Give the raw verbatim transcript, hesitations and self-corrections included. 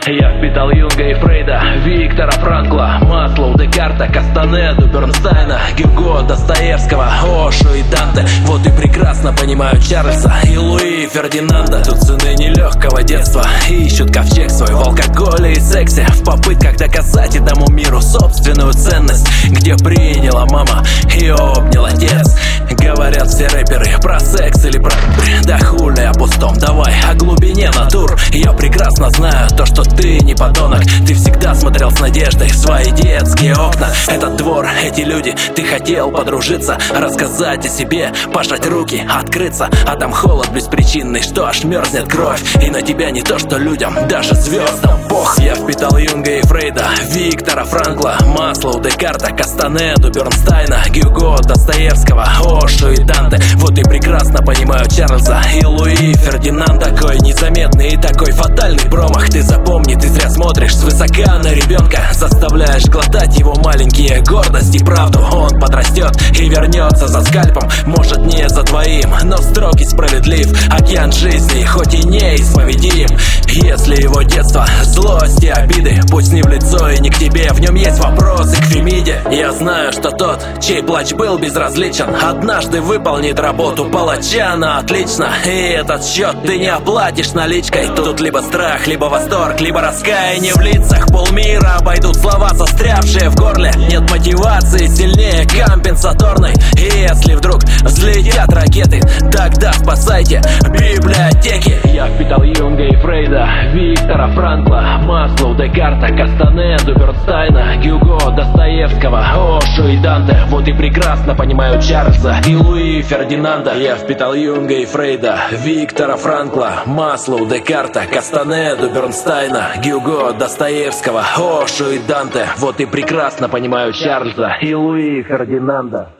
Я впитал Юнга и Фрейда, Виктора Франкла, Маслоу, Декарта, Кастанеду, Бернстайна, Гюго, Достоевского, Ошу и Данте. Вот и прекрасно понимаю Чарльза и Луи Фердинанда. Тут сыны нелегкого детства ищут ковчег свой в алкоголе и сексе, в попытках доказать этому миру собственную ценность. Где приняла мама и обнял отец. Говорят все рэперы про секс или про... Да хули о пустом, давай о глубине натур. Я прекрасно знаю то, что ты не подонок. Ты всегда смотрел с надеждой в свои детские окна. Этот двор, эти люди, ты хотел подружиться, рассказать о себе, пожать руки, открыться. А там холод беспричинный, что аж мерзнет кровь. И на тебя не то что людям, даже звездам бог. Я впитал Юнга и Фрейда, Виктора Франкла, Маслоу, Декарта, Кастанеду, Бернстайна, Гюго, Достоевского, Ошу и Данте. Вот и прекрасно понимаю Чарльза и Луи Фердинанда. Такой незаметный и такой фатальный промах. Ты запомни, ты зря смотришь свысока на ребенка, заставляешь глотать его маленькие гордость и правду. Он подрастет и вернется за скальпом, может не за твоим, но строг и справедлив. Океан жизни, хоть и неисповедим. Если его детство злость и обиды, пусть не в лицо и не к тебе, в нем есть вопросы к Фемиде. Я знаю, что тот, чей плач был безразличен, однажды выполнит работу палача на отлично. И этот счет ты не оплатишь наличкой. Тут либо страх, либо восторг, либо раскаяние в лицах. Полмира обойдут слова, застрявшие в горле. Нет мотивации сильнее компенсаторной. И если вдруг взлетят ракеты, тогда спасайте библиотеки. Я впитал Юнга и Фрейда, Виктора Франкла, Маслоу, Декарта, Кастанеду, Бернстайна, Гюго, Достоевского, Ошу и Данте. Вот и прекрасно понимаю Чарльза и Луи Фердинанда. Я впитал Юнга и Фрейда, Виктора Франкла, Маслоу, Декарта, Кастанеду, Бернстайна, Гюго, Достоевского, Ошу и Данте. Вот и прекрасно понимаю Чарльза и Луи Фердинанда.